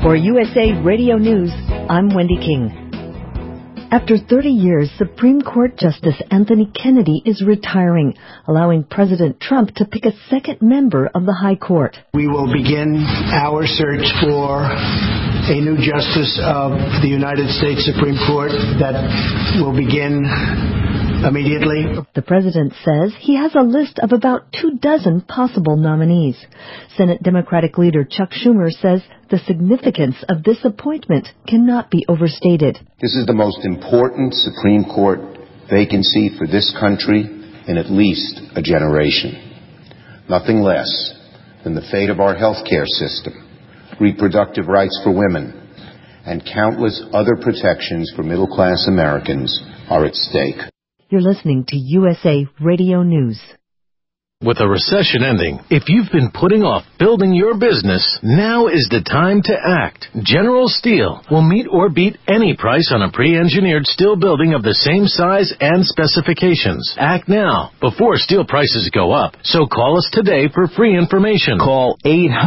For USA Radio News, I'm Wendy King. After 30 years, Supreme Court Justice Anthony Kennedy is retiring, allowing President Trump to pick a second member of the High Court. We will begin our search for a new justice of the United States Supreme Court that will begin immediately. The president says he has a list of about 24 possible nominees. Senate Democratic leader Chuck Schumer says the significance of this appointment cannot be overstated. This is the most important Supreme Court vacancy for this country in at least a generation. Nothing less than the fate of our health care system, reproductive rights for women, and countless other protections for middle-class Americans are at stake. You're listening to USA Radio News. With a recession ending, if you've been putting off building your business, now is the time to act. General Steel will meet or beat any price on a pre-engineered steel building of the same size and specifications. Act now, before steel prices go up. So call us today for free information. Call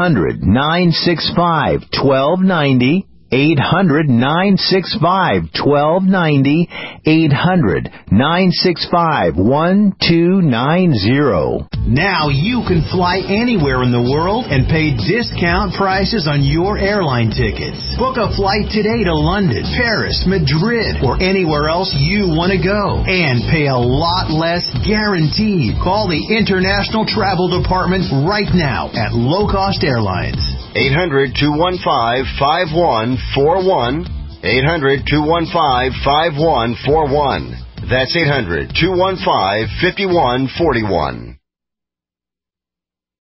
800-965-1290. 800-965-1290, 800-965-1290. Now you can fly anywhere in the world and pay discount prices on your airline tickets. Book a flight today to London, Paris, Madrid, or anywhere else you want to go and pay a lot less guaranteed. Call the International Travel Department right now at Low Cost Airlines. 800-215-5141. 800-215-5141. That's 800-215-5141.